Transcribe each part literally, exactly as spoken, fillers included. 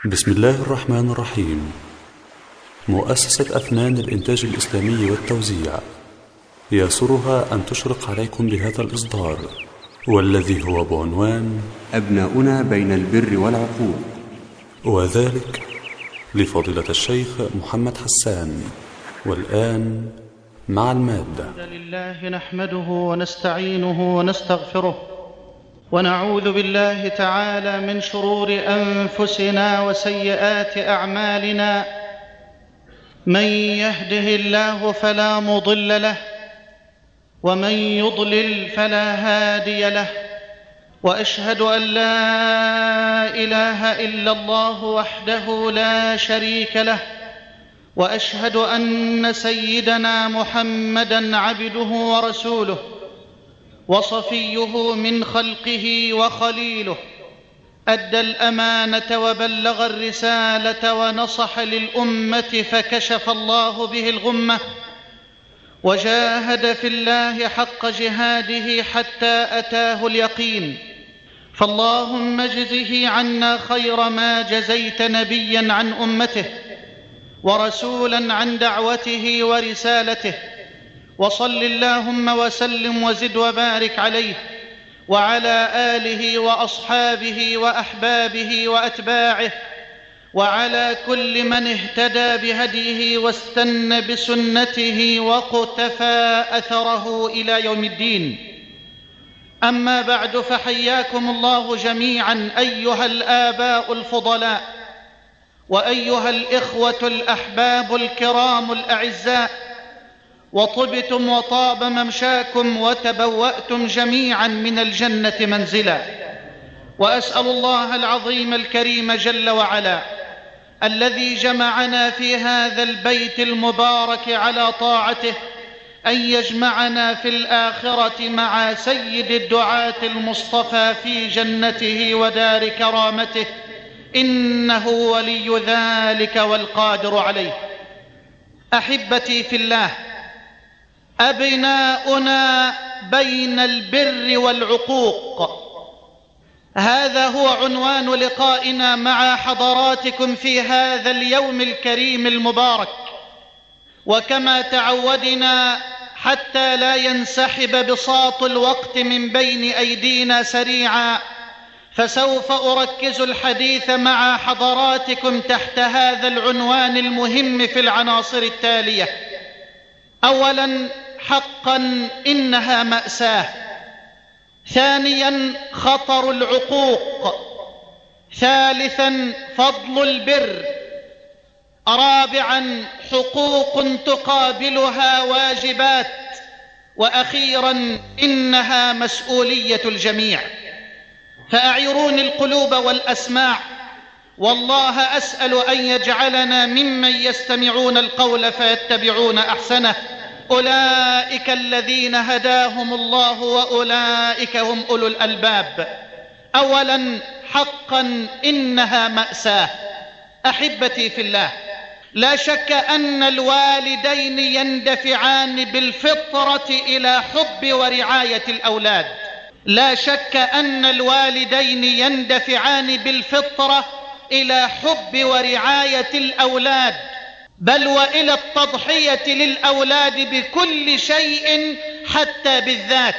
بسم الله الرحمن الرحيم. مؤسسة أفنان الإنتاج الإسلامي والتوزيع يسرها أن تشرق عليكم بهذا الإصدار، والذي هو بعنوان أبناؤنا بين البر والعقوق، وذلك لفضيلة الشيخ محمد حسان. والآن مع المادة. الحمد لله نحمده ونستعينه ونستغفره، ونعوذ بالله تعالى من شرور أنفسنا وسيئات أعمالنا. من يهده الله فلا مضل له، ومن يضلل فلا هادي له، وأشهد أن لا إله إلا الله وحده لا شريك له، وأشهد أن سيدنا محمدًا عبده ورسوله وصفيه من خلقه وخليله، أدى الأمانة وبلغ الرسالة ونصح للأمة، فكشف الله به الغمة، وجاهد في الله حق جهاده حتى أتاه اليقين. فاللهم اجزه عنا خير ما جزيت نبيا عن أمته، ورسولا عن دعوته ورسالته، وصل اللهم وسلم وزد وبارك عليه وعلى آله وأصحابه وأحبابه وأتباعه، وعلى كل من اهتدى بهديه واستنى بسنته وقتفى أثره إلى يوم الدين. أما بعد، فحياكم الله جميعا أيها الآباء الفضلاء، وأيها الإخوة الأحباب الكرام الأعزاء، وطبتم وطاب ممشاكم وتبوأتم جميعا من الجنة منزلا. وأسأل الله العظيم الكريم جل وعلا الذي جمعنا في هذا البيت المبارك على طاعته أن يجمعنا في الآخرة مع سيد الدعاة المصطفى في جنته ودار كرامته، إنه ولي ذلك والقادر عليه. أحبتي في الله، أبناؤنا بين البر والعقوق، هذا هو عنوان لقائنا مع حضراتكم في هذا اليوم الكريم المبارك. وكما تعودنا، حتى لا ينسحب بساط الوقت من بين أيدينا سريعا، فسوف أركز الحديث مع حضراتكم تحت هذا العنوان المهم في العناصر التالية. أولا، حقا إنها مأساة. ثانيا، خطر العقوق. ثالثا، فضل البر. رابعا، حقوق تقابلها واجبات. وأخيرا، إنها مسؤولية الجميع. فأعيروني القلوب والأسماع، والله أسأل أن يجعلنا ممن يستمعون القول فيتبعون أحسنه. أولئك الذين هداهم الله وأولئك هم أولو الألباب. أولا، حقا إنها مأساة. أحبتي في الله، لا شك أن الوالدين يندفعان بالفطرة إلى حب ورعاية الأولاد. لا شك أن الوالدين يندفعان بالفطرة إلى حب ورعاية الأولاد، بل وإلى التضحية للأولاد بكل شيء حتى بالذات.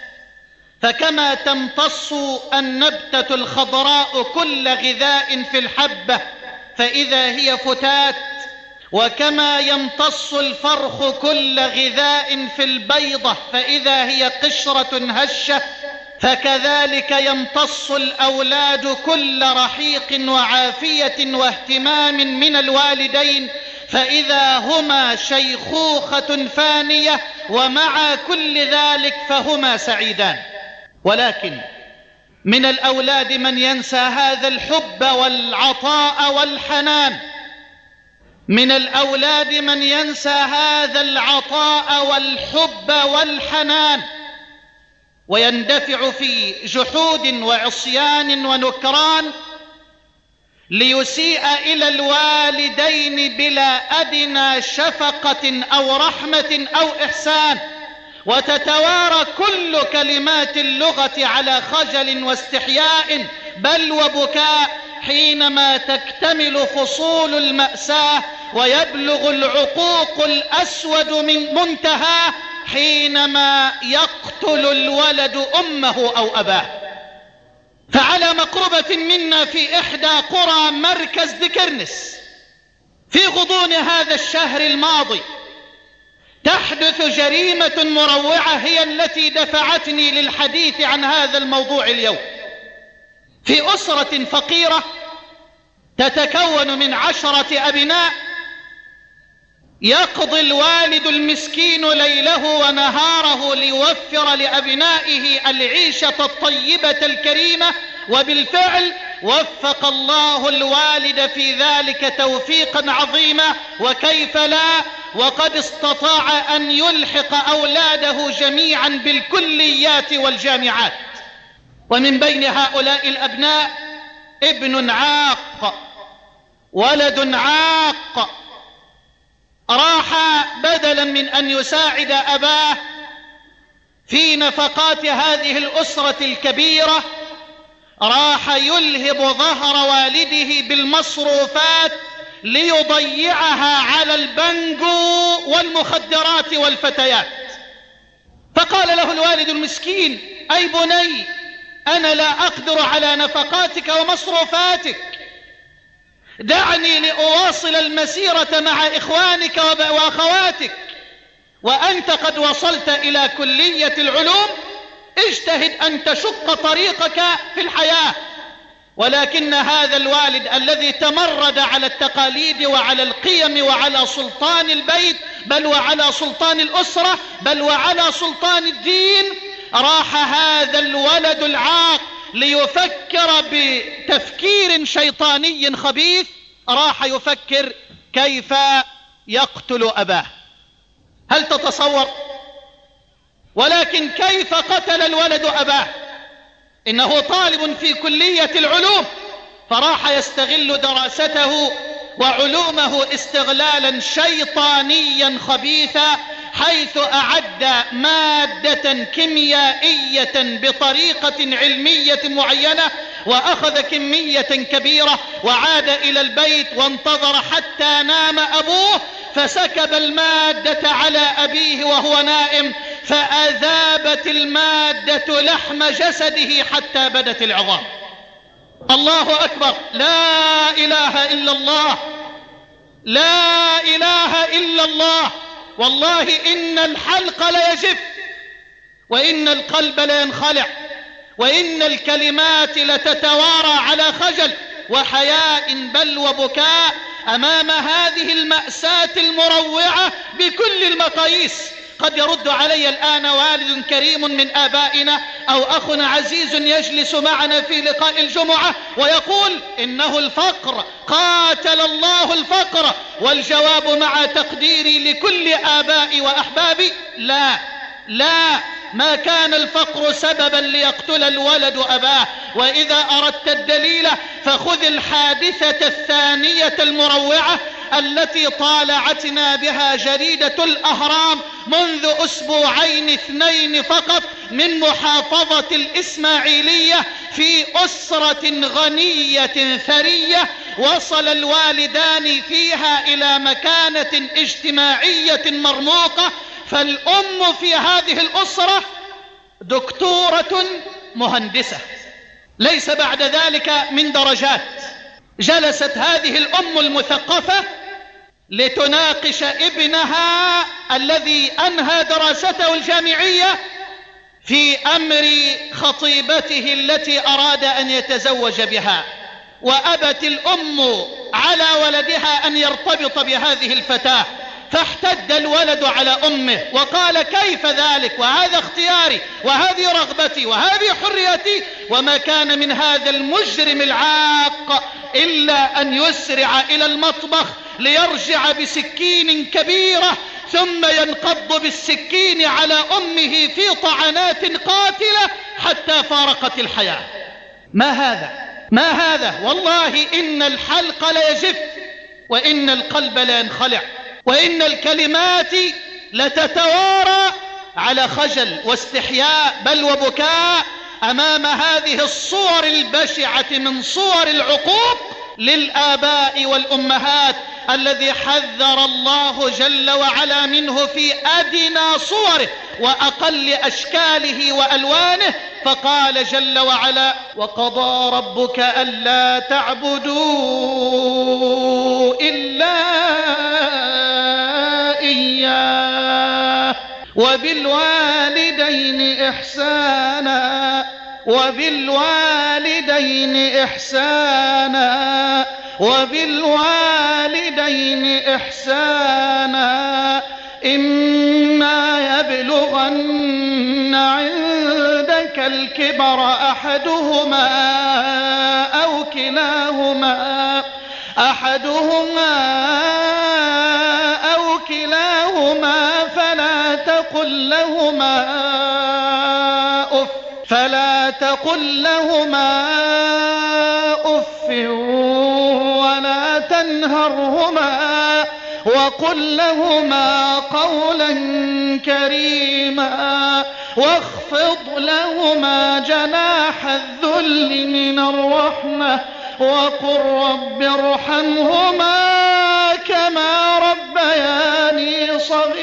فكما تمتص النبتة الخضراء كل غذاء في الحبة فإذا هي فتات، وكما يمتص الفرخ كل غذاء في البيضة فإذا هي قشرة هشة، فكذلك يمتص الأولاد كل رحيق وعافية واهتمام من الوالدين فإذا هما شيخوخة فانية، ومع كل ذلك فهما سعيدان. ولكن من الأولاد من ينسى هذا الحب والعطاء والحنان، من الأولاد من ينسى هذا العطاء والحب والحنان، ويندفع في جحود وعصيان ونكران ليسيء إلى الوالدين بلا أدنى شفقة أو رحمة أو إحسان، وتتوارى كل كلمات اللغة على خجل واستحياء بل وبكاء، حينما تكتمل فصول المأساة ويبلغ العقوق الأسود من منتهى حينما يقتل الولد أمه أو أباه. فعلى مقربة منا في إحدى قرى مركز دكرنس في غضون هذا الشهر الماضي تحدث جريمة مروعة هي التي دفعتني للحديث عن هذا الموضوع اليوم. في أسرة فقيرة تتكون من عشرة أبناء، يقضي الوالد المسكين ليله ونهاره ليوفر لأبنائه العيشة الطيبة الكريمة، وبالفعل وفق الله الوالد في ذلك توفيقا عظيما، وكيف لا، وقد استطاع أن يلحق أولاده جميعا بالكليات والجامعات. ومن بين هؤلاء الأبناء ابن عاق، ولد عاق، راح بدلا من أن يساعد أباه في نفقات هذه الأسرة الكبيرة راح يلهب ظهر والده بالمصروفات ليضيعها على البنجو والمخدرات والفتيات. فقال له الوالد المسكين: أي بني، أنا لا أقدر على نفقاتك ومصروفاتك، دعني لأواصل المسيرة مع إخوانك وأخواتك، وأنت قد وصلت إلى كلية العلوم، اجتهد أن تشق طريقك في الحياة. ولكن هذا الوالد الذي تمرد على التقاليد وعلى القيم وعلى سلطان البيت، بل وعلى سلطان الأسرة، بل وعلى سلطان الدين، راح هذا الولد العاق ليفكر بتفكير شيطاني خبيث، راح يفكر كيف يقتل أباه. هل تتصور؟ ولكن كيف قتل الولد أباه؟ إنه طالب في كلية العلوم، فراح يستغل دراسته وعلومه استغلالا شيطانيا خبيثا، حيث أعد مادة كيميائية بطريقة علمية معينة، وأخذ كمية كبيرة وعاد إلى البيت وانتظر حتى نام أبوه، فسكب المادة على أبيه وهو نائم، فأذابت المادة لحم جسده حتى بدت العظام. الله أكبر، لا إله إلا الله، لا إله إلا الله. والله إن الحلق ليجف، وإن القلب لينخلع، وإن الكلمات لتتوارى على خجل وحياء بل وبكاء أمام هذه المأساة المروعة بكل المقاييس. قد يرد علي الآن والد كريم من آبائنا أو أخ عزيز يجلس معنا في لقاء الجمعة ويقول: إنه الفقر، قاتل الله الفقر. والجواب مع تقديري لكل آبائي وأحبابي: لا لا، ما كان الفقر سببا ليقتل الولد أباه. وإذا أردت الدليل فخذ الحادثة الثانية المروعة التي طالعتنا بها جريدة الأهرام منذ أسبوعين اثنين فقط من محافظة الإسماعيلية، في أسرة غنية ثرية وصل الوالدان فيها إلى مكانة اجتماعية مرموقة، فالأم في هذه الأسرة دكتورة مهندسة، ليس بعد ذلك من درجات. جلست هذه الأم المثقفة لتناقش ابنها الذي أنهى دراسته الجامعية في أمر خطيبته التي أراد أن يتزوج بها، وأبت الأم على ولدها أن يرتبط بهذه الفتاة، فاحتد الولد على أمه وقال: كيف ذلك؟ وهذا اختياري، وهذه رغبتي، وهذه حريتي. وما كان من هذا المجرم العاق إلا أن يسرع إلى المطبخ ليرجع بسكين كبيرة، ثم ينقض بالسكين على أمه في طعنات قاتلة حتى فارقت الحياة. ما هذا؟ ما هذا؟ والله إن الحلق ليجف، وإن القلب لينخلع، وإن الكلمات لتتوارى على خجل واستحياء بل وبكاء أمام هذه الصور البشعة من صور العقوق للآباء والأمهات الذي حذر الله جل وعلا منه في أدنى صوره وأقل أشكاله وألوانه، فقال جل وعلا: وقضى ربك ألا تعبدوا إلا إياه وبالوالدين إحسانا وبالوالدين إحسانا وبالوالدين إحسانا إما يبلغن عندك الكبر أحدهما أو كلاهما أحدهما أو كلاهما فلا تقل لهما أف فلا تقل لهما أف ولا تنهرهما وقل لهما قولا كريما واخفض لهما جناح الذل من الرحمة وقل رب ارحمهما كما ربياني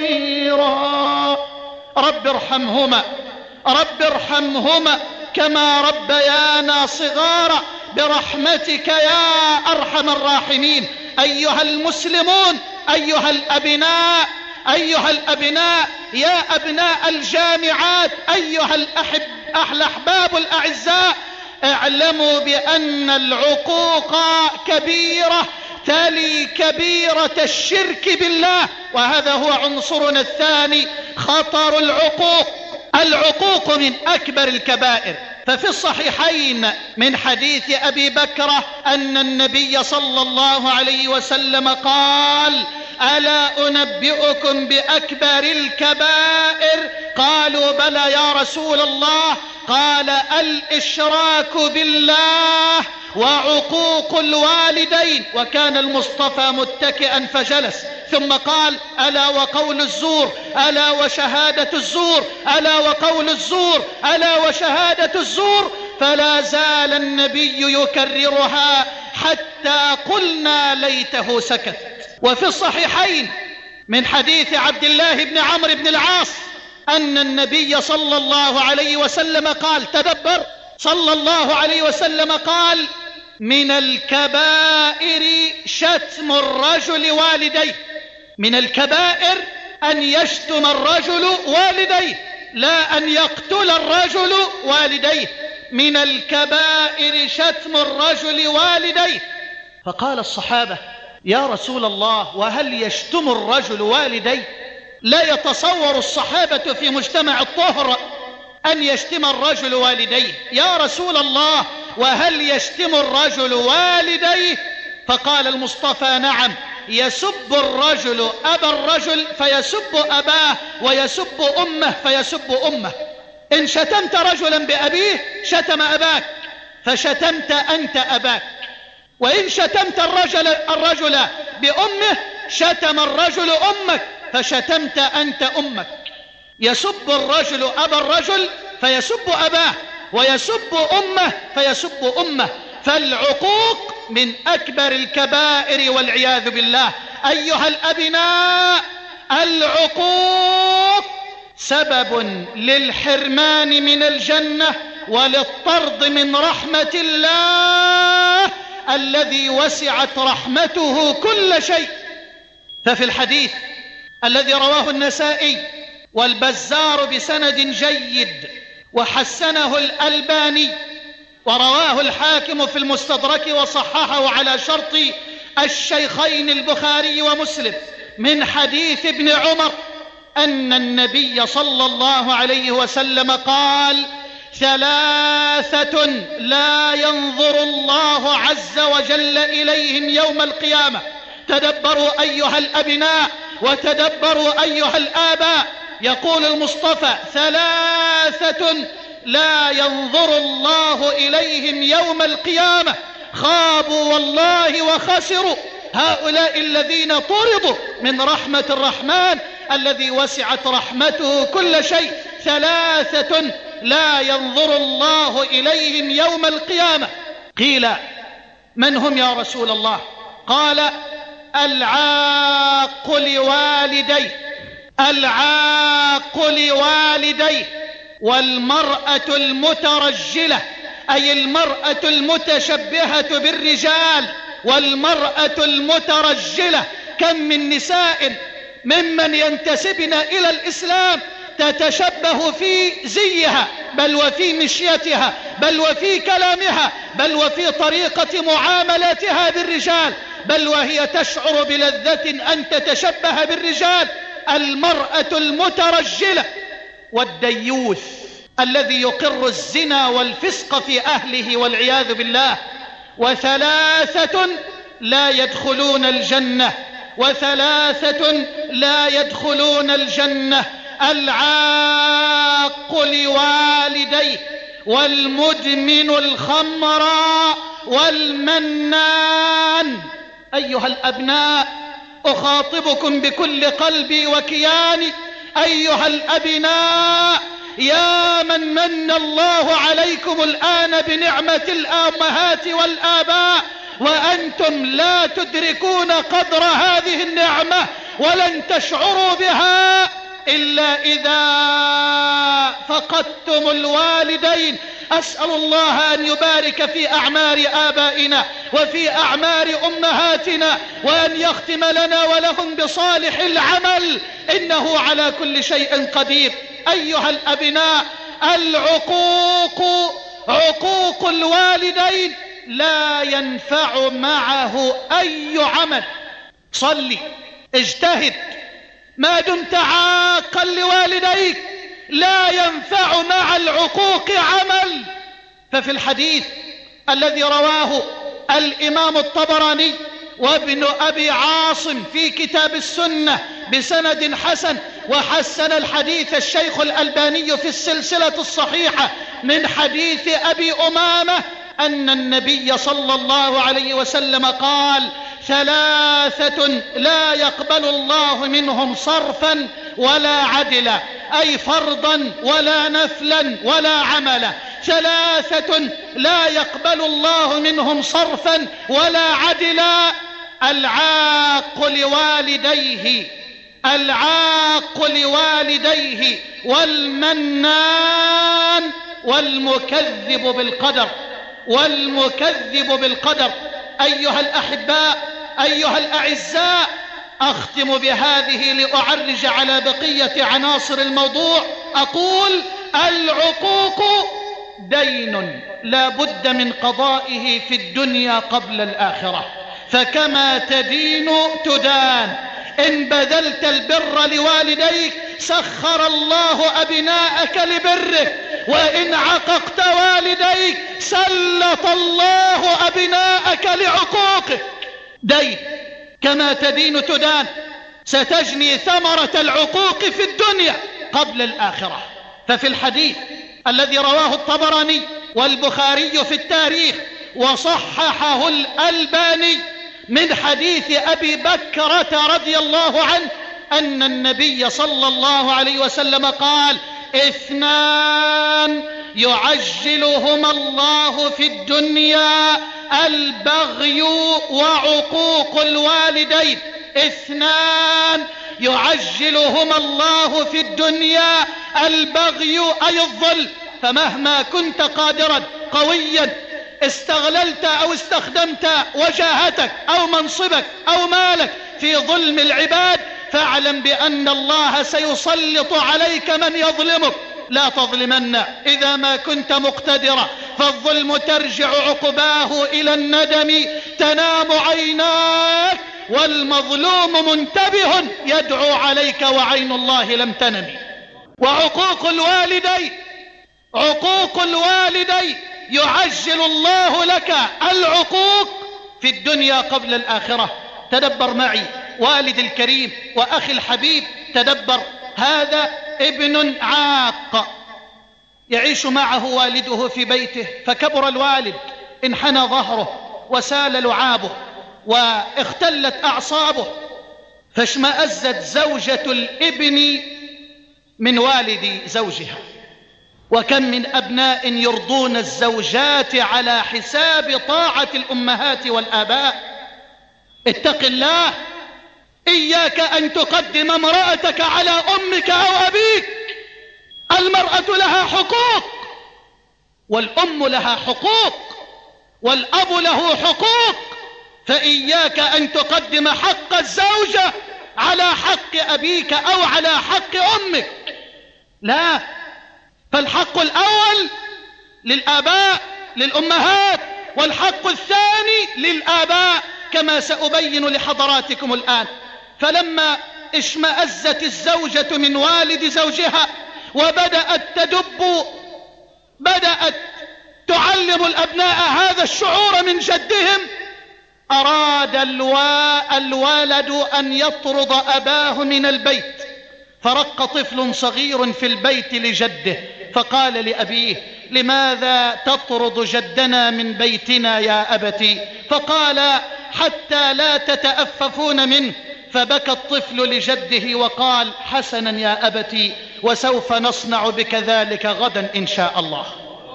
صغيرا. رب ارحمهما رب ارحمهما كما ربيانا صغارا برحمتك يا أرحم الراحمين. أيها المسلمون، أيها الأبناء أيها الأبناء يا أبناء الجامعات، أيها الأحب الأحباب الأعزاء، اعلموا بأن العقوق كبيرة تلي كبيرة الشرك بالله، وهذا هو عنصرنا الثاني، خطر العقوق. العقوق من أكبر الكبائر. ففي الصحيحين من حديث أبي بكرة أن النبي صلى الله عليه وسلم قال: ألا أنبئكم بأكبر الكبائر؟ قالوا: بلى يا رسول الله. قال: الإشراك بالله وعقوق الوالدين. وكان المصطفى متكئا فجلس، ثم قال: ألا وقول الزور، ألا وشهادة الزور، ألا وقول الزور، ألا وشهادة الزور. فلا زال النبي يكررها حتى قلنا ليته سكت. وفي الصحيحين من حديث عبد الله بن عمرو بن العاص أن النبي صلى الله عليه وسلم قال، تدبر، صلى الله عليه وسلم قال: من الكبائر شتم الرجل والديه. من الكبائر أن يشتم الرجل والديه، لا أن يقتل الرجل والديه. من الكبائر شتم الرجل والديه. فقال الصحابة: يا رسول الله، وهل يشتم الرجل والديه؟ لا يتصور الصحابة في مجتمع الطهر أن يشتم الرجل والديه. يا رسول الله، وهل يشتم الرجل والديه؟ فقال المصطفى: نعم، يسب الرجل أبا الرجل فيسب أباه، ويسب أمه فيسب أمه. إن شتمت رجلا بأبيه شتم أباك، فشتمت أنت أباك. وإن شتمت الرجل, الرجل بأمه شتم الرجل أمك، فشتمت أنت أمك. يسب الرجل أبا الرجل فيسب أباه، ويسب أمه فيسب أمه. فالعقوق من أكبر الكبائر والعياذ بالله. أيها الأبناء، العقوق سبب للحرمان من الجنة وللطرد من رحمة الله الذي وسعت رحمته كل شيء. ففي الحديث الذي رواه النسائي والبزار بسند جيد وحسنه الألباني، ورواه الحاكم في المستدرك وصححه على شرط الشيخين البخاري ومسلم، من حديث ابن عمر أن النبي صلى الله عليه وسلم قال: ثلاثة لا ينظر الله عز وجل إليهم يوم القيامة. تدبروا أيها الأبناء، وتدبروا أيها الآباء. يقول المصطفى: ثلاثة لا ينظر الله إليهم يوم القيامة، خابوا والله وخسروا. هؤلاء الذين طردوا من رحمة الرحمن الذي وسعت رحمته كل شيء. ثلاثة لا ينظر الله إليهم يوم القيامة. قيل من هم يا رسول الله؟ قال العاق لوالديه، العاق لوالديه، والمرأة المترجلة أي المرأة المتشبهة بالرجال، والمرأة المترجلة. كم من نساء ممن ينتسبن إلى الإسلام تتشبه في زيها، بل وفي مشيتها، بل وفي كلامها، بل وفي طريقة معاملتها بالرجال، بل وهي تشعر بلذة أن تتشبه بالرجال. المرأة المترجلة. والديوث الذي يقر الزنا والفسق في أهله والعياذ بالله. وثلاثة لا يدخلون الجنة، وثلاثة لا يدخلون الجنة: العاق لوالديه، والمدمن الخمر، والمنان. أيها الأبناء، أخاطبكم بكل قلبي وكياني، أيها الأبناء، يا من من الله عليكم الآن بنعمة الأمهات والآباء وأنتم لا تدركون قدر هذه النعمة ولن تشعروا بها إلا إذا فقدتم الوالدين. أسأل الله أن يبارك في أعمار آبائنا وفي أعمار أمهاتنا، وأن يختم لنا ولهم بصالح العمل، إنه على كل شيء قدير. أيها الأبناء، العقوق، عقوق الوالدين لا ينفع معه أي عمل. صلي، اجتهد، ما دمت عاقا لوالديك لا ينفع مع العقوق عمل. ففي الحديث الذي رواه الإمام الطبراني وابن أبي عاصم في كتاب السنة بسند حسن، وحسن الحديث الشيخ الألباني في السلسلة الصحيحة من حديث أبي أمامة أن النبي صلى الله عليه وسلم قال: ثلاثة لا يقبل الله منهم صرفا ولا عدلا، أي فرضا ولا نفلا ولا عملا. ثلاثة لا يقبل الله منهم صرفا ولا عدلا: العاق لوالديه، العاق لوالديه، والمنان، والمكذب بالقدر، والمكذب بالقدر. أيها الأحباء، أيها الأعزاء، أختم بهذه لأعرج على بقية عناصر الموضوع. أقول: العقوق دين لا بد من قضائه في الدنيا قبل الآخرة، فكما تدين تدان. إن بذلت البر لوالديك سخر الله أبناءك لبرك، وإن عققت والديك سلط الله أبناءك لعقوقك. دين كما تدين تدان، ستجني ثمرة العقوق في الدنيا قبل الآخرة. ففي الحديث الذي رواه الطبراني والبخاري في التاريخ وصححه الألباني من حديث أبي بكرة رضي الله عنه أن النبي صلى الله عليه وسلم قال: اثنان يعجلهما الله في الدنيا: البغي وعقوق الوالدين. اثنان يعجلهما الله في الدنيا: البغي أي الظلم. فمهما كنت قادرا قويا استغللت أو استخدمت وجاهتك أو منصبك أو مالك في ظلم العباد، فاعلم بأن الله سيسلط عليك من يظلمك. لا تظلمن إذا ما كنت مقتدرا، فالظلم ترجع عقباه إلى الندم. تنام عيناك والمظلوم منتبه يدعو عليك وعين الله لم تنم. وعقوق الوالدين، عقوق الوالدين يعجل الله لك العقوق في الدنيا قبل الآخرة. تدبر معي والد الكريم وأخي الحبيب، تدبر. هذا ابن عاق يعيش معه والده في بيته، فكبر الوالد، انحنى ظهره وسال لعابه واختلت أعصابه، فاشمأزت زوجة الابن من والد زوجها، وكم من أبناء يرضون الزوجات على حساب طاعة الأمهات والآباء. اتق الله، إياك أن تقدم امرأتك على أمك أو أبيك. المرأة لها حقوق، والأم لها حقوق، والأب له حقوق، فإياك أن تقدم حق الزوجة على حق أبيك أو على حق أمك. لا، فالحق الأول للآباء للأمهات، والحق الثاني للآباء كما سأبين لحضراتكم الآن. فلما اشمأزت الزوجة من والد زوجها وبدأت تدب، بدأت تعلم الأبناء هذا الشعور من جدهم، أراد الوالد أن يطرد أباه من البيت، فرق طفل صغير في البيت لجده فقال لأبيه: لماذا تطرد جدنا من بيتنا يا أبتي؟ فقال: حتى لا تتأففون منه. فبكى الطفل لجده وقال: حسنا يا أبتي، وسوف نصنع بك ذلك غدا إن شاء الله.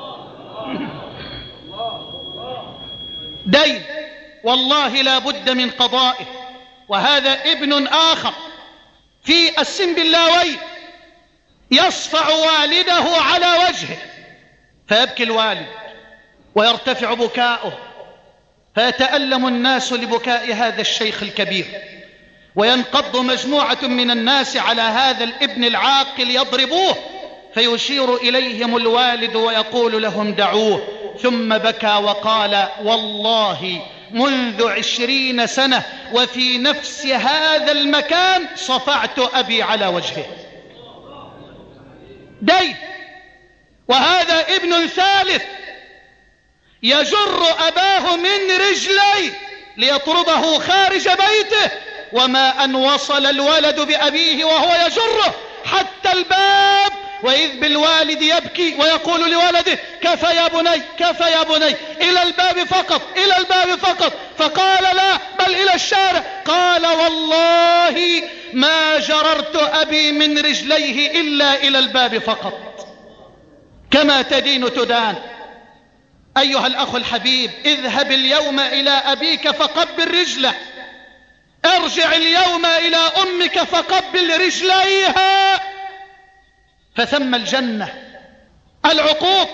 دين والله لا بد من قضائه. وهذا ابن آخر في السنبلاوي يصفع والده على وجهه، فيبكي الوالد ويرتفع بكاؤه، فيتألم الناس لبكاء هذا الشيخ الكبير، وينقض مجموعة من الناس على هذا الابن العاقل يضربوه، فيشير إليهم الوالد ويقول لهم: دعوه. ثم بكى وقال: والله منذ عشرين سنة وفي نفس هذا المكان صفعت أبي على وجهه. دين. وهذا ابن ثالث يجر أباه من رجليه ليطرده خارج بيته، وما أن وصل الولد بأبيه وهو يجره حتى الباب، وإذ بالوالد يبكي ويقول لولده: كفى يا بني، كفى يا بني، إلى الباب فقط، إلى الباب فقط. فقال: لا، بل إلى الشارع. قال: والله ما جررت أبي من رجليه إلا إلى الباب فقط. كما تدين تدان. أيها الأخ الحبيب، اذهب اليوم إلى أبيك فقبل رجله، ارجع اليوم إلى أمك فقبل رجليها، فثم الجنة. العقوق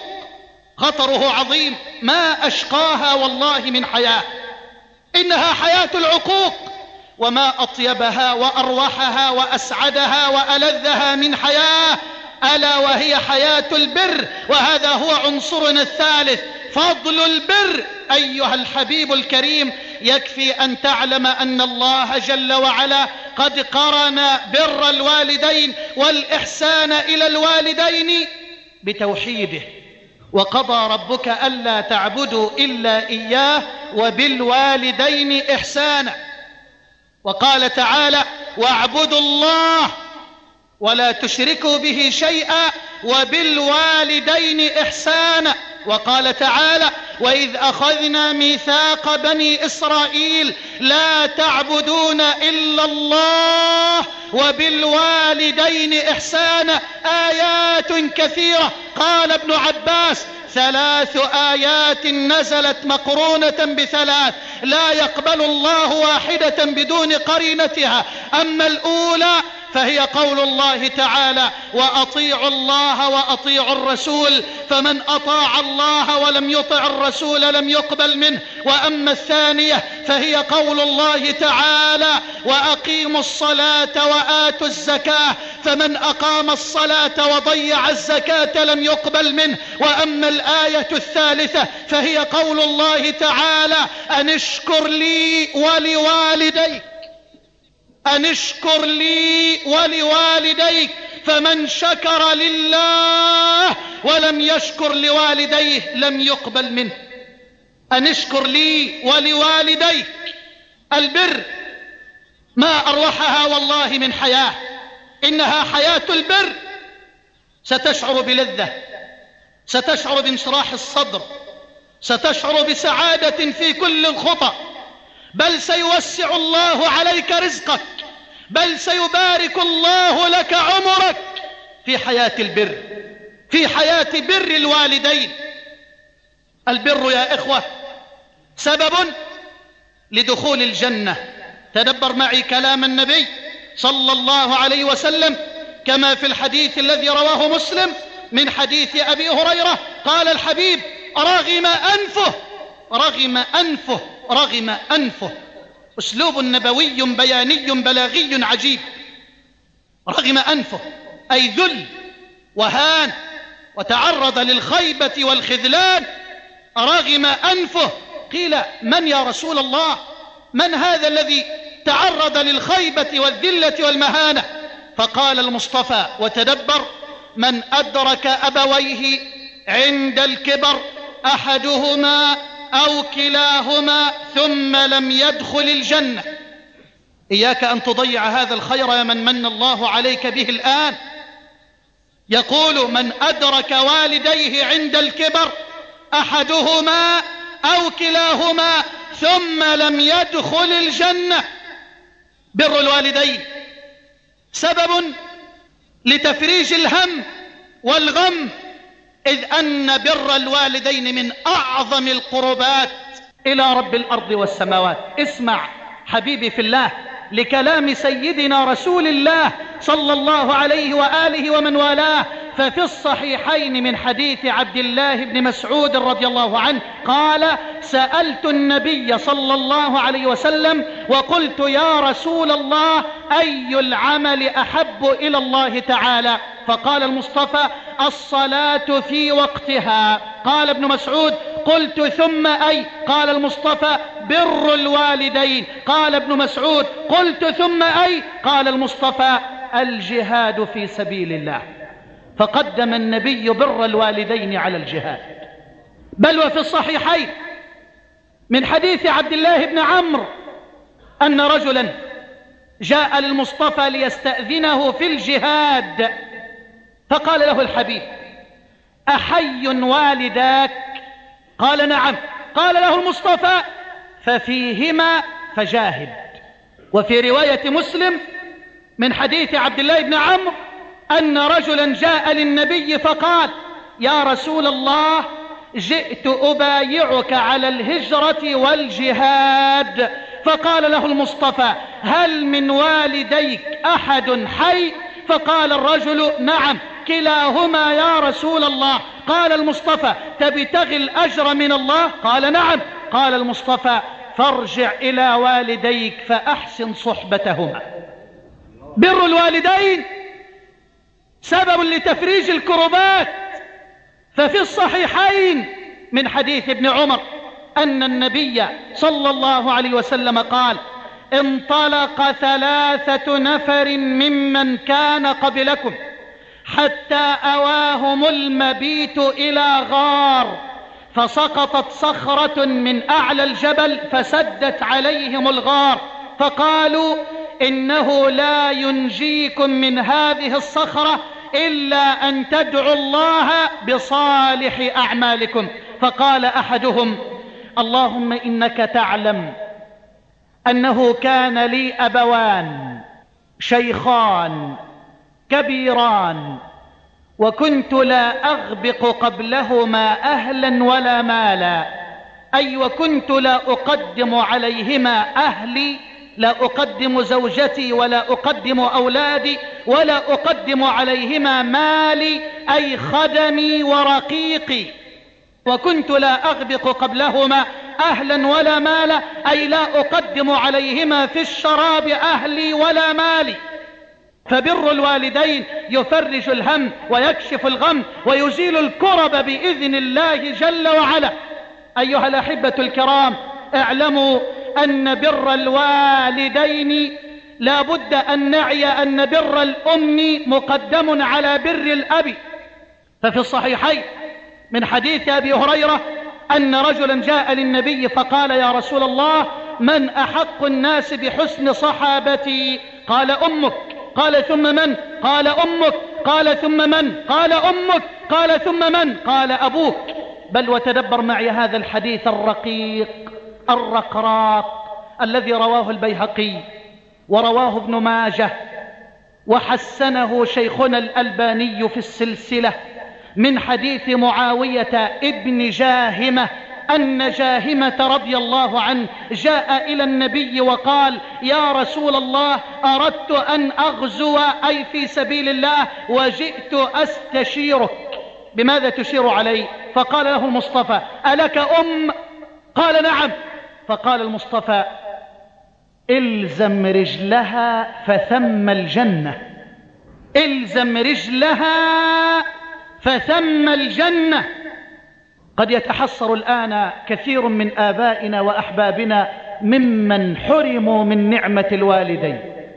خطره عظيم، ما أشقاها والله من حياة. إنها حياة العقوق، وما أطيبها وأروحها وأسعدها وألذها من حياة، ألا وهي حياة البر. وهذا هو عنصرنا الثالث، فضل البر. أيها الحبيب الكريم، يكفي أن تعلم أن الله جل وعلا قد قرن بر الوالدين والإحسان إلى الوالدين بتوحيده. وقضى ربك ألا تعبدوا إلا إياه وبالوالدين إحسانا. وقال تعالى: واعبدوا الله ولا تشركوا به شيئا وبالوالدين إحسانا. وقال تعالى: وإذ أخذنا ميثاق بني إسرائيل لا تعبدون إلا الله وبالوالدين إحسانا. آيات كثيرة. قال ابن عباس: ثلاث آيات نزلت مقرونة بثلاث، لا يقبل الله واحدة بدون قرينتها. أما الأولى فهي قول الله تعالى: وأطيعوا الله وأطيعوا الرسول، فمن أطاع الله ولم يطع الرسول لم يقبل منه. وأما الثانية فهي قول الله تعالى: وأقيموا الصلاة وآتوا الزكاة، فمن أقام الصلاة وضيع الزكاة لم يقبل منه. وأما الآية الثالثة فهي قول الله تعالى: أن اشكر لي ولوالديك، أن اشكر لي ولوالديك، فمن شكر لله ولم يشكر لوالديه لم يقبل منه. أن اشكر لي ولوالديك. البر ما أروحها والله من حياة، إنها حياة البر. ستشعر بلذة، ستشعر بانشراح الصدر، ستشعر بسعادة في كل الخطى، بل سيوسع الله عليك رزقك، بل سيبارك الله لك عمرك في حياة البر. في حياة بر الوالدين. البر يا إخوة سبب لدخول الجنة. تدبر معي كلام النبي صلى الله عليه وسلم كما في الحديث الذي رواه مسلم من حديث أبي هريرة. قال الحبيب: رغم أنفه رغم أنفه رغم أنفه. أسلوب نبوي بياني بلاغي عجيب. رغم أنفه أي ذل وهان وتعرض للخيبة والخذلان. رغم أنفه. قيل: من يا رسول الله؟ من هذا الذي تعرض للخيبة والذلة والمهانة؟ فقال المصطفى، وتدبر: من أدرك أبويه عند الكبر أحدهما أو كلاهما ثم لم يدخل الجنة. إياك أن تضيع هذا الخير يا من من الله عليك به الآن. يقول: من أدرك والديه عند الكبر أحدهما أو كلاهما ثم لم يدخل الجنة. بر الوالدين سبب لتفريج الهم والغم، إذ أن بر الوالدين من أعظم القربات إلى رب الأرض والسماوات. اسمع حبيبي في الله لكلام سيدنا رسول الله صلى الله عليه وآله ومن والاه. ففي الصحيحين من حديث عبد الله بن مسعود رضي الله عنه قال: سألت النبي صلى الله عليه وسلم وقلت: يا رسول الله، أي العمل أحب إلى الله تعالى؟ فقال المصطفى: الصلاة في وقتها. قال ابن مسعود: قلت: ثم أي؟ قال المصطفى: بر الوالدين. قال ابن مسعود: قلت: ثم أي؟ قال المصطفى: الجهاد في سبيل الله. فقدم النبي بر الوالدين على الجهاد. بل وفي الصحيحين من حديث عبد الله بن عمرو أن رجلا جاء للمصطفى ليستأذنه في الجهاد، فقال له الحبيب: أحي والداك؟ قال: نعم. قال له المصطفى: ففيهما فجاهد. وفي رواية مسلم من حديث عبد الله بن عمرو أن رجلا جاء للنبي فقال: يا رسول الله، جئت أبايعك على الهجرة والجهاد. فقال له المصطفى: هل من والديك أحد حي؟ فقال الرجل: نعم كلاهما يا رسول الله. قال المصطفى: تبتغي الأجر من الله؟ قال: نعم. قال المصطفى: فارجع إلى والديك فأحسن صحبتهما. بر الوالدين سبب لتفريج الكربات. ففي الصحيحين من حديث ابن عمر أن النبي صلى الله عليه وسلم قال: انطلق ثلاثة نفر ممن كان قبلكم حتى أواهم المبيت إلى غار، فسقطت صخرة من أعلى الجبل فسدت عليهم الغار، فقالوا: إنه لا ينجيكم من هذه الصخرة إلا أن تدعوا الله بصالح أعمالكم. فقال أحدهم: اللهم إنك تعلم أنه كان لي أبوان شيخان كبيران، وكنت لا أغبق قبلهما أهلا ولا مالا، أي وكنت لا أقدم عليهما أهلي، لا أقدم زوجتي ولا أقدم أولادي ولا أقدم عليهما مالي، أي خدمي ورقيقي. وكنت لا أغبق قبلهما أهلا ولا مالا، أي لا أقدم عليهما في الشراب أهلي ولا مالي. فبر الوالدين يفرج الهم ويكشف الغم ويزيل الكرب بإذن الله جل وعلا. أيها الأحبة الكرام، اعلموا أن بر الوالدين لا بد أن نعي أن بر الأم مقدم على بر الأب. ففي الصحيحين من حديث أبي هريرة أن رجلا جاء للنبي فقال: يا رسول الله، من أحق الناس بحسن صحابتي؟ قال: أمك. قال: ثم من؟ قال: أمك. قال: ثم من؟ قال: أمك. قال: ثم من؟ قال: أبوك. بل وتدبر معي هذا الحديث الرقيق الرقراق الذي رواه البيهقي ورواه ابن ماجه وحسنه شيخنا الألباني في السلسلة من حديث معاوية ابن جاهمة أن جاهمة رضي الله عنه جاء إلى النبي وقال: يا رسول الله، أردت أن أغزو أي في سبيل الله، وجئت أستشيرك. بماذا تشير علي؟ فقال له المصطفى: ألك أم؟ قال: نعم. فقال المصطفى: إلزم رجلها فثم الجنة، إلزم رجلها فثم الجنة. قد يتحسر الآن كثير من آبائنا وأحبابنا ممن حرموا من نعمة الوالدين،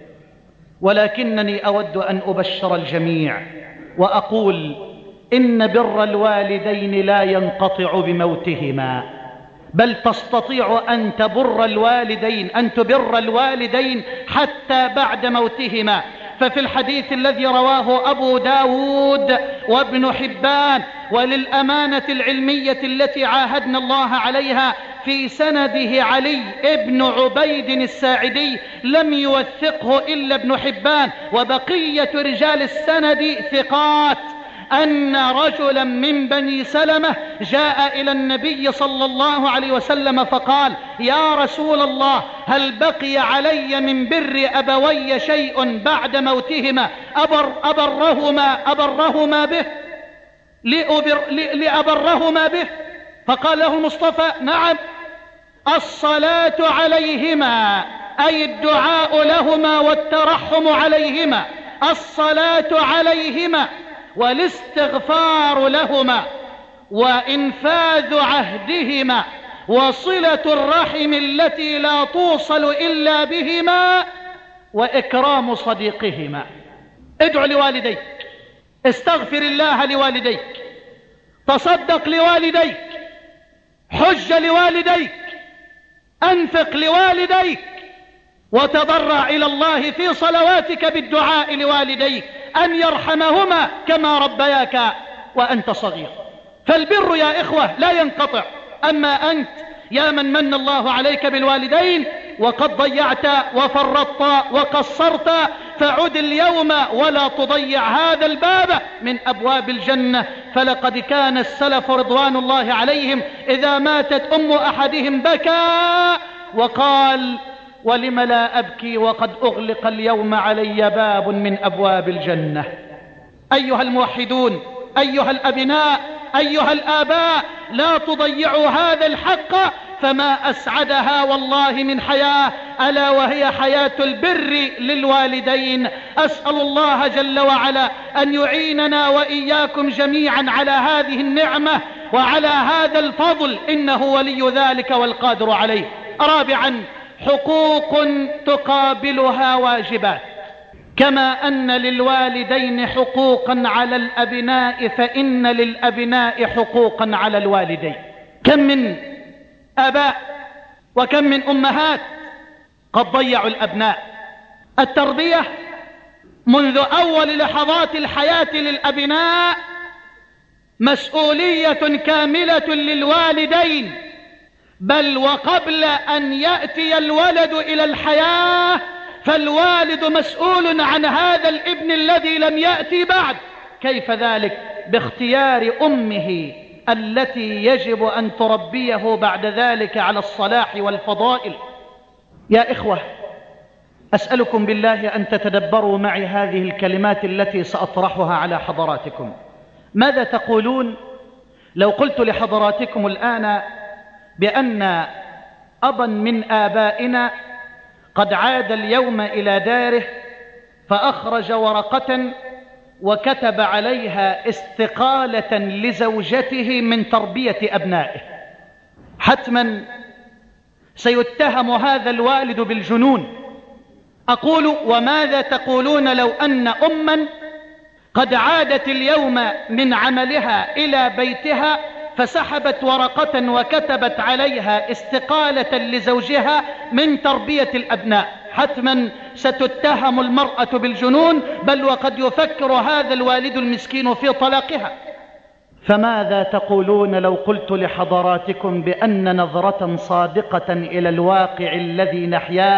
ولكنني أود أن أبشر الجميع وأقول إن بر الوالدين لا ينقطع بموتهما، بل تستطيع أن تبر الوالدين أن تبر الوالدين حتى بعد موتهما. ففي الحديث الذي رواه أبو داود وابن حبان، وللأمانة العلمية التي عاهدنا الله عليها في سنده علي ابن عبيد الساعدي لم يوثقه إلا ابن حبان، وبقية رجال السند ثقات، أن رجلا من بني سلمة جاء إلى النبي صلى الله عليه وسلم فقال: يا رسول الله، هل بقي علي من بر أبوي شيء بعد موتهما أبر أبرهما, أبرهما به لأبر لأبرهما به؟ فقال له المصطفى: نعم، الصلاة عليهما، أي الدعاء لهما والترحم عليهما، الصلاة عليهما والاستغفار لهما وإنفاذ عهدهما وصلة الرحم التي لا توصل إلا بهما وإكرام صديقهما. ادعو لوالديك، استغفر الله لوالديك، تصدق لوالديك، حج لوالديك، أنفق لوالديك، وتضرع إلى الله في صلواتك بالدعاء لوالديك أن يرحمهما كما ربياك وأنت صغير. فالبر يا إخوة لا ينقطع. أما أنت يا من من الله عليك بالوالدين وقد ضيعت وفرطت وقصرت، فعد اليوم ولا تضيع هذا الباب من أبواب الجنة. فلقد كان السلف رضوان الله عليهم إذا ماتت أم أحدهم بكى وقال: ولم لا أبكي وقد أغلق اليوم علي باب من أبواب الجنة. أيها الموحدون، أيها الأبناء، أيها الآباء، لا تضيعوا هذا الحق، فما أسعدها والله من حياة، ألا وهي حياة البر للوالدين. أسأل الله جل وعلا أن يعيننا وإياكم جميعا على هذه النعمة وعلى هذا الفضل، إنه ولي ذلك والقادر عليه. رابعا، حقوق تقابلها واجبات. كما أن للوالدين حقوقا على الأبناء، فإن للأبناء حقوقا على الوالدين. كم من آباء وكم من أمهات قد ضيعوا الأبناء. التربية منذ أول لحظات الحياة للأبناء مسؤولية كاملة للوالدين، بل وقبل أن يأتي الولد إلى الحياة فالوالد مسؤول عن هذا الابن الذي لم يأتي بعد. كيف ذلك؟ باختيار أمه التي يجب أن تربيه بعد ذلك على الصلاح والفضائل. يا إخوة، أسألكم بالله أن تتدبروا معي هذه الكلمات التي سأطرحها على حضراتكم. ماذا تقولون لو قلت لحضراتكم الآن بأن أبا من آبائنا قد عاد اليوم إلى داره فأخرج ورقة وكتب عليها استقالة لزوجته من تربية أبنائه؟ حتما سيتهم هذا الوالد بالجنون. أقول: وماذا تقولون لو أن أما قد عادت اليوم من عملها إلى بيتها فسحبت ورقة وكتبت عليها استقالة لزوجها من تربية الأبناء؟ حتما ستتهم المرأة بالجنون، بل وقد يفكر هذا الوالد المسكين في طلاقها. فماذا تقولون لو قلت لحضراتكم بأن نظرة صادقة إلى الواقع الذي نحياه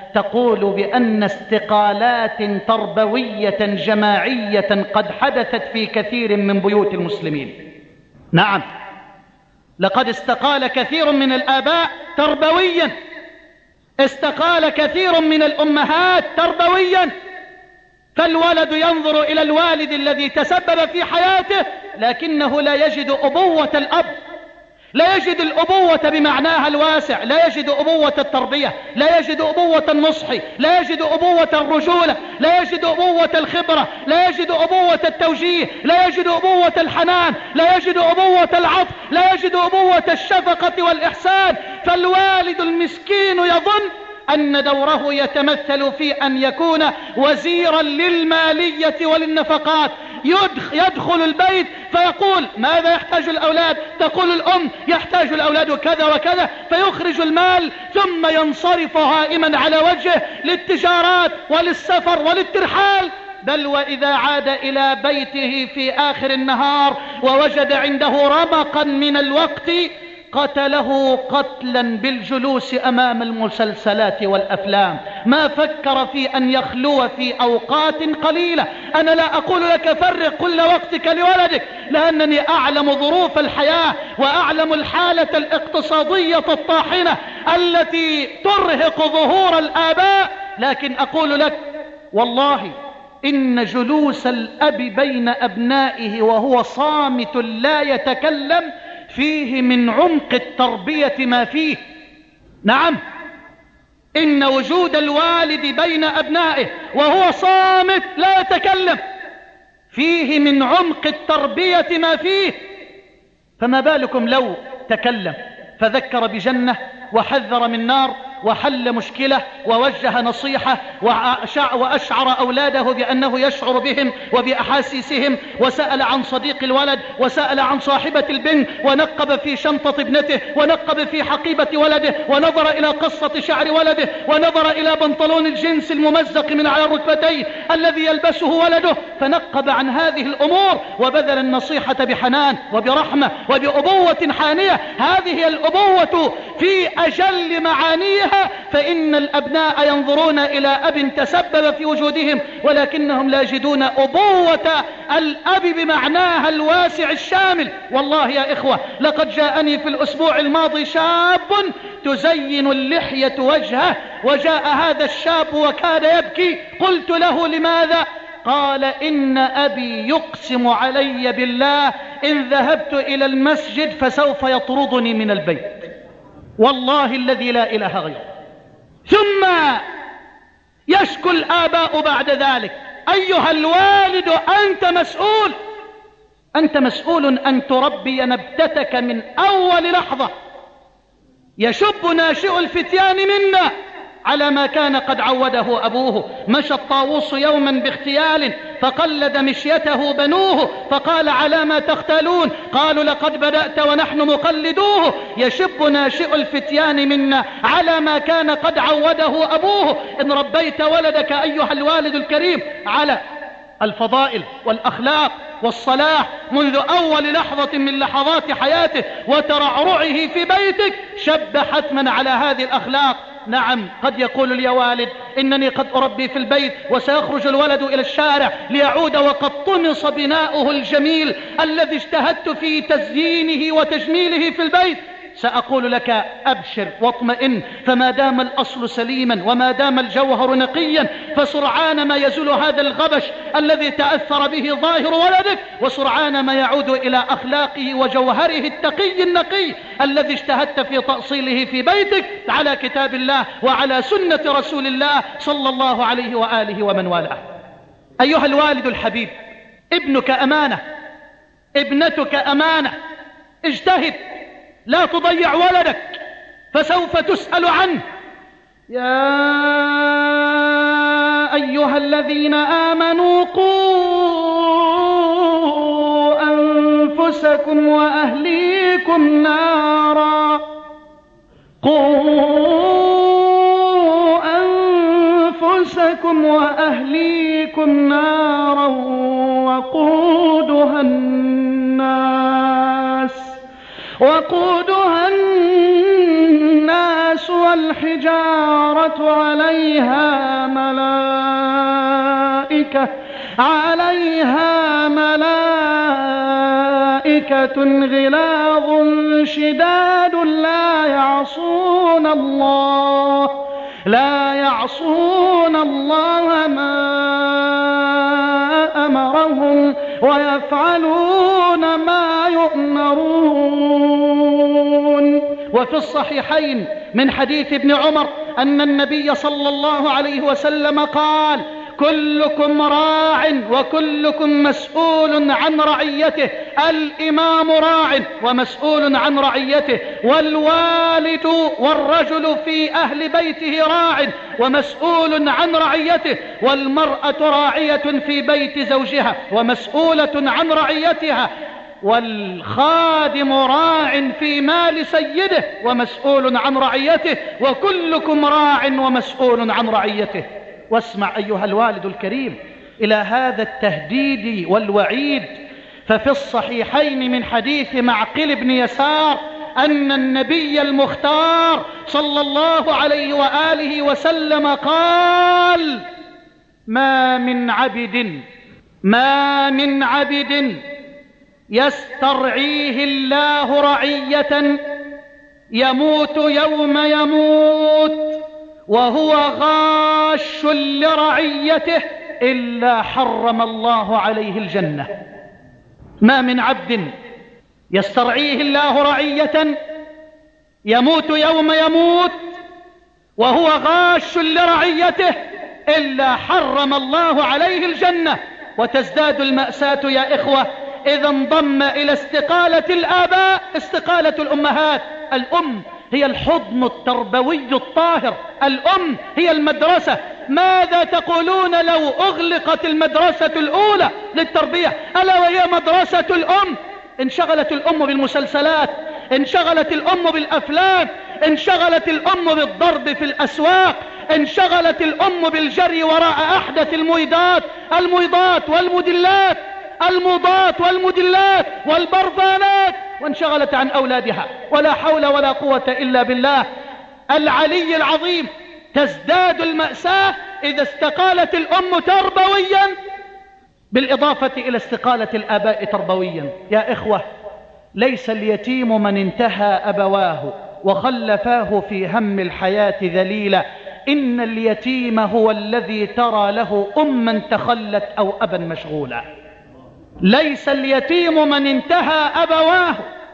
تقول بأن استقالات تربوية جماعية قد حدثت في كثير من بيوت المسلمين. نعم، لقد استقال كثير من الآباء تربويا، استقال كثير من الأمهات تربويا، فالولد ينظر إلى الوالد الذي تسبب في حياته لكنه لا يجد أبوة الأب، لا يجد الأبوة بمعناها الواسع، لا يجد أبوة التربية، لا يجد أبوة النصح، لا يجد أبوة الرجولة، لا يجد أبوة الخبرة، لا يجد أبوة التوجيه، لا يجد أبوة الحنان، لا يجد أبوة العطف، لا يجد أبوة الشفقة والإحسان. فالوالد المسكين يظن أن دوره يتمثل في أن يكون وزيرا للمالية وللنفقات، يدخل البيت فيقول ماذا يحتاج الأولاد؟ تقول الأم يحتاج الأولاد كذا وكذا، فيخرج المال ثم ينصرف هائما على وجهه للتجارات وللسفر وللترحال. بل وإذا عاد إلى بيته في آخر النهار ووجد عنده رمقا من الوقت قتله قتلا بالجلوس أمام المسلسلات والأفلام، ما فكر في أن يخلو في أوقات قليلة. أنا لا أقول لك فرق كل وقتك لولدك، لأنني أعلم ظروف الحياة وأعلم الحالة الاقتصادية الطاحنة التي ترهق ظهور الآباء، لكن أقول لك والله إن جلوس الأب بين أبنائه وهو صامت لا يتكلم فيه من عمق التربية ما فيه. نعم، إن وجود الوالد بين أبنائه وهو صامت لا يتكلم فيه من عمق التربية ما فيه، فما بالكم لو تكلم فذكر بجنة وحذر من نار وحل مشكلة ووجه نصيحة وأشعر أولاده بأنه يشعر بهم وبأحاسيسهم، وسأل عن صديق الولد وسأل عن صاحبة البنت ونقب في شنطة ابنته ونقب في حقيبة ولده ونظر إلى قصة شعر ولده ونظر إلى بنطلون الجنس الممزق من على الركبتين الذي يلبسه ولده، فنقب عن هذه الأمور وبذل النصيحة بحنان وبرحمة وبأبوة حانية. هذه الأبوة في أجل معانيها، فإن الأبناء ينظرون إلى أب تسبب في وجودهم ولكنهم لا يجدون أبوة الأب بمعناها الواسع الشامل. والله يا إخوة لقد جاءني في الأسبوع الماضي شاب تزين اللحية وجهه، وجاء هذا الشاب وكاد يبكي، قلت له لماذا؟ قال إن أبي يقسم علي بالله إن ذهبت إلى المسجد فسوف يطردني من البيت، والله الذي لا إله غيره. ثم يشكو الآباء بعد ذلك أيها الوالد أنت مسؤول، أنت مسؤول أن تربي نبتتك من أول لحظة. يشب ناشئ الفتيان منا على ما كان قد عوده أبوه. مشى الطاووس يوما باختيال فقلد مشيته بنوه فقال على ما تختالون؟ قالوا لقد بدأت ونحن مقلدوه. يشب ناشئ الفتيان منا على ما كان قد عوده أبوه. إن ربيت ولدك أيها الوالد الكريم على الفضائل والأخلاق والصلاح منذ أول لحظة من لحظات حياته وترعرعه في بيتك، شب حتما على هذه الأخلاق. نعم، قد يقول لي والد إنني قد أربي في البيت وسيخرج الولد إلى الشارع ليعود وقد طمس بناؤه الجميل الذي اجتهدت في تزيينه وتجميله في البيت. سأقول لك أبشر واطمئن، فما دام الأصل سليما وما دام الجوهر نقيا فسرعان ما يزول هذا الغبش الذي تأثر به ظاهر ولدك، وسرعان ما يعود إلى أخلاقه وجوهره التقي النقي الذي اجتهدت في تأصيله في بيتك على كتاب الله وعلى سنة رسول الله صلى الله عليه وآله ومن والاه. أيها الوالد الحبيب، ابنك أمانة، ابنتك أمانة، اجتهد، لا تضيع ولدك فسوف تسأل عنه. يا أيها الذين آمنوا قوا أنفسكم وأهليكم نارا قوا أنفسكم وأهليكم نارا وقودها الناس وقودها الناس والحجارة عليها ملائكة عليها ملائكة غلاظ شداد لا يعصون الله لا يعصون الله ما أمرهم ويفعلون ما يؤمرون. وفي الصحيحين من حديث ابن عمر أن النبي صلى الله عليه وسلم قال: كلكم راع وكلكم مسؤول عن رعيته، الإمام راع ومسؤول عن رعيته، والوالد والرجل في أهل بيته راع ومسؤول عن رعيته، والمرأة راعية في بيت زوجها ومسؤولة عن رعيتها، والخادم راع في مال سيده ومسؤول عن رعيته، وكلكم راع ومسؤول عن رعيته. واسمع أيها الوالد الكريم إلى هذا التهديد والوعيد، ففي الصحيحين من حديث معقل بن يسار أن النبي المختار صلى الله عليه وآله وسلم قال: ما من عبد ما من عبد يسترعيه الله رعية يموت يوم يموت وهو غاش لرعيته إلا حرم الله عليه الجنة. ما من عبد يسترعيه الله رعية يموت يوم يموت وهو غاش لرعيته إلا حرم الله عليه الجنة. وتزداد المأساة يا إخوة إذا انضم إلى استقالة الآباء استقالة الأمهات. الأم هي الحضن التربوي الطاهر، الأم هي المدرسة. ماذا تقولون لو أغلقت المدرسة الأولى للتربية ألا وهي مدرسة الأم؟ انشغلت الأم بالمسلسلات، انشغلت الأم بالأفلام، انشغلت الأم بالضرب في الأسواق، انشغلت الأم بالجري وراء أحدث المويدات المويضات والمدلات الموضات والمدلات والبرفانات، وانشغلت عن أولادها. ولا حول ولا قوة إلا بالله العلي العظيم. تزداد المأساة إذا استقالت الأم تربويا بالإضافة إلى استقالة الآباء تربويا. يا إخوة، ليس اليتيم من انتهى أبواه وخلفاه في هم الحياة ذليلا، إن اليتيم هو الذي ترى له أما تخلت أو أبا مشغولا. ليس اليتيم من انتهى أبواه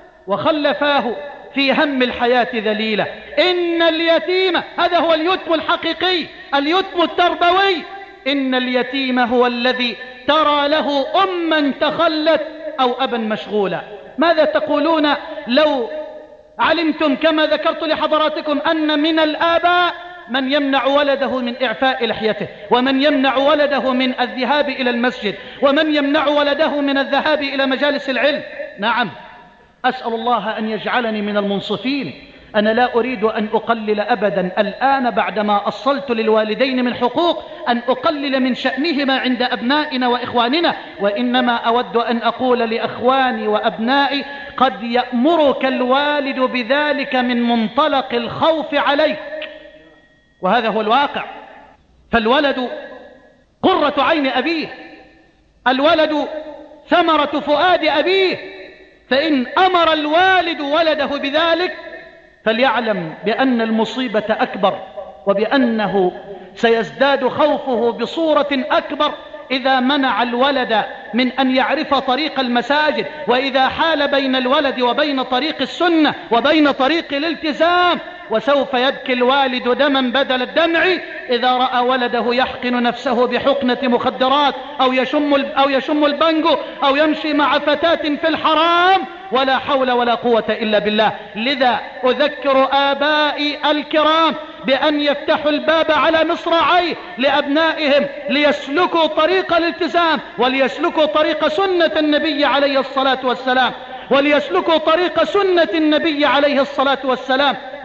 وخلفاه في هم الحياة ذليلة، إن اليتيم، هذا هو اليتم الحقيقي، اليتم التربوي، إن اليتيم هو الذي ترى له أما تخلت أو أبا مشغولا. ماذا تقولون لو علمتم كما ذكرت لحضراتكم أن من الآباء من يمنع ولده من إعفاء لحيته، ومن يمنع ولده من الذهاب إلى المسجد، ومن يمنع ولده من الذهاب إلى مجالس العلم؟ نعم، أسأل الله أن يجعلني من المنصفين. أنا لا أريد أن أقلل أبدا الآن بعدما أصلت للوالدين من حقوق أن أقلل من شأنهما عند أبنائنا وإخواننا، وإنما أود أن أقول لأخواني وأبنائي: قد يأمرك الوالد بذلك من منطلق الخوف عليك، وهذا هو الواقع. فالولد قرة عين أبيه، الولد ثمرة فؤاد أبيه، فإن أمر الوالد ولده بذلك فليعلم بأن المصيبة أكبر، وبأنه سيزداد خوفه بصورة أكبر إذا منع الولد من أن يعرف طريق المساجد، وإذا حال بين الولد وبين طريق السنة وبين طريق الالتزام. وسوف يبكي الوالد دما بدل الدمع إذا رأى ولده يحقن نفسه بحقنة مخدرات أو يشم أو يشم البنجو أو يمشي مع فتاة في الحرام. ولا حول ولا قوة إلا بالله. لذا أذكر آبائي الكرام بأن يفتحوا الباب على مصراعيه لأبنائهم ليسلكوا طريق الالتزام، وليسلكوا طريق سنة النبي عليه الصلاة والسلام، وليسلكوا طريق سنة النبي عليه الصلاة والسلام.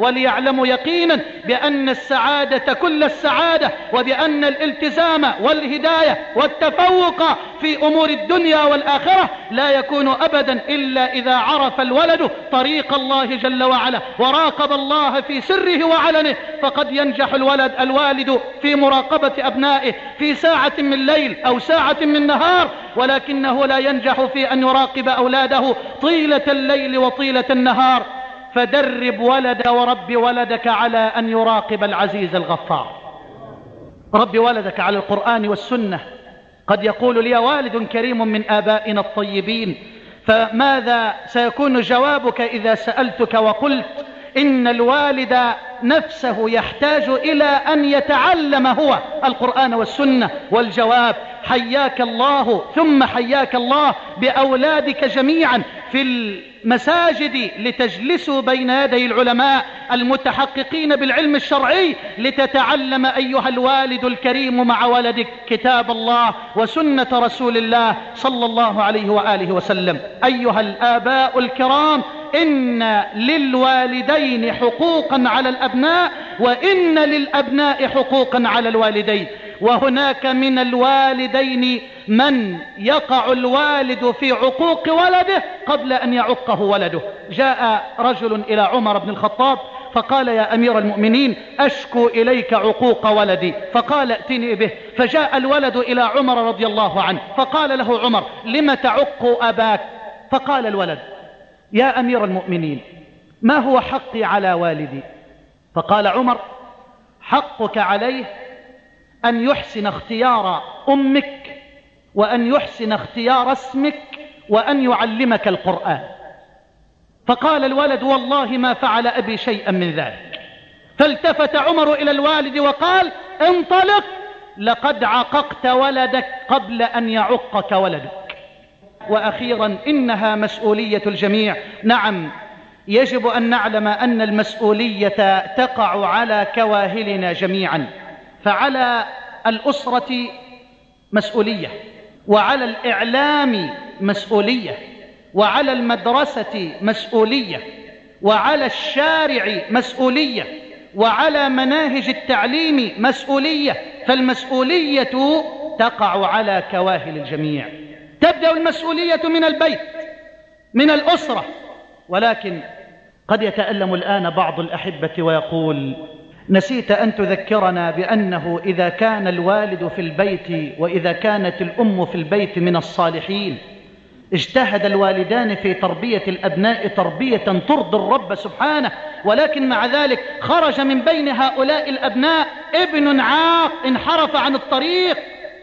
وليعلموا يقينا بأن السعادة كل السعادة، وبأن الالتزام والهداية والتفوق في أمور الدنيا والآخرة لا يكون أبدا إلا إذا عرف الولد طريق الله جل وعلا وراقب الله في سره وعلنه. فقد ينجح الولد الوالد في مراقبة أبنائه في ساعة من ليل أو ساعة من نهار، ولكنه لا ينجح في أن يراقب أولاده طيلة الليل وطيلة النهار. فدرب ولد ورب ولدك على أن يراقب العزيز الغفار. رب ولدك على القرآن والسنة. قد يقول لي والد كريم من آبائنا الطيبين، فماذا سيكون جوابك إذا سألتك وقلت إن الوالد نفسه يحتاج إلى أن يتعلم هو القرآن والسنة؟ والجواب: حياك الله ثم حياك الله بأولادك جميعا في المساجد لتجلسوا بين يدي العلماء المتحققين بالعلم الشرعي لتتعلم أيها الوالد الكريم مع ولدك كتاب الله وسنة رسول الله صلى الله عليه وآله وسلم. أيها الآباء الكرام، إن للوالدين حقوقا على الأبناء، وإن للأبناء حقوقا على الوالدين. وهناك من الوالدين من يقع الوالد في عقوق ولده قبل أن يعقه ولده. جاء رجل إلى عمر بن الخطاب فقال: يا أمير المؤمنين، أشكو إليك عقوق ولدي. فقال: ائتني به. فجاء الولد إلى عمر رضي الله عنه فقال له عمر: لم تعق أباك؟ فقال الولد: يا أمير المؤمنين، ما هو حقي على والدي؟ فقال عمر: حقك عليه أن يحسن اختيار أمك، وأن يحسن اختيار اسمك، وأن يعلمك القرآن. فقال الولد: والله ما فعل أبي شيئا من ذلك. فالتفت عمر إلى الوالد وقال: انطلق، لقد عققت ولدك قبل أن يعقك ولدك. وأخيرا، إنها مسؤولية الجميع. نعم، يجب أن نعلم أن المسؤولية تقع على كواهلنا جميعا. فعلى الأسرة مسؤولية، وعلى الإعلام مسؤولية، وعلى المدرسة مسؤولية، وعلى الشارع مسؤولية، وعلى مناهج التعليم مسؤولية. فالمسؤولية تقع على كواهل الجميع. تبدأ المسؤولية من البيت، من الأسرة. ولكن قد يتألم الآن بعض الأحبة ويقول: نسيت أن تذكرنا بأنه إذا كان الوالد في البيت وإذا كانت الأم في البيت من الصالحين، اجتهد الوالدان في تربية الأبناء تربية ترضي الرب سبحانه، ولكن مع ذلك خرج من بين هؤلاء الأبناء ابن عاق انحرف عن الطريق.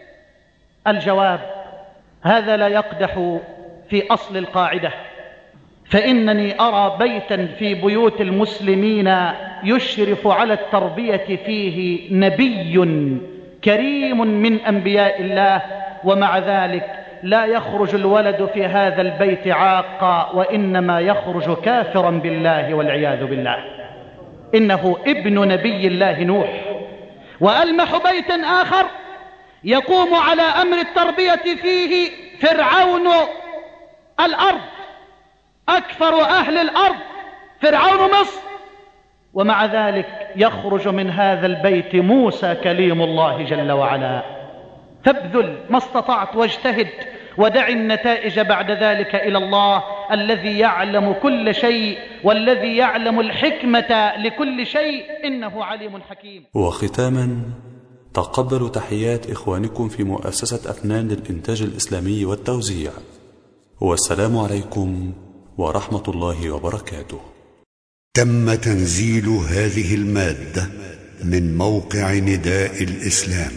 الجواب: هذا لا يقدح في أصل القاعدة. فإنني أرى بيتا في بيوت المسلمين يشرف على التربية فيه نبي كريم من أنبياء الله، ومع ذلك لا يخرج الولد في هذا البيت عاقا، وإنما يخرج كافرا بالله والعياذ بالله. إنه ابن نبي الله نوح. وألمح بيت آخر يقوم على أمر التربية فيه فرعون الأرض، أكثر أهل الأرض، فرعون مصر، ومع ذلك يخرج من هذا البيت موسى كليم الله جل وعلا. فابذل ما استطعت واجتهد، ودع النتائج بعد ذلك إلى الله الذي يعلم كل شيء، والذي يعلم الحكمة لكل شيء، إنه عليم حكيم. وختاما، تقبلوا تحيات إخوانكم في مؤسسة أفنان للإنتاج الإسلامي والتوزيع، والسلام عليكم ورحمة الله وبركاته. تم تنزيل هذه المادة من موقع نداء الإسلام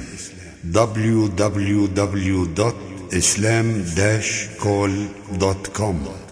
دبليو دبليو دبليو دوت إسلام داش كول دوت كوم.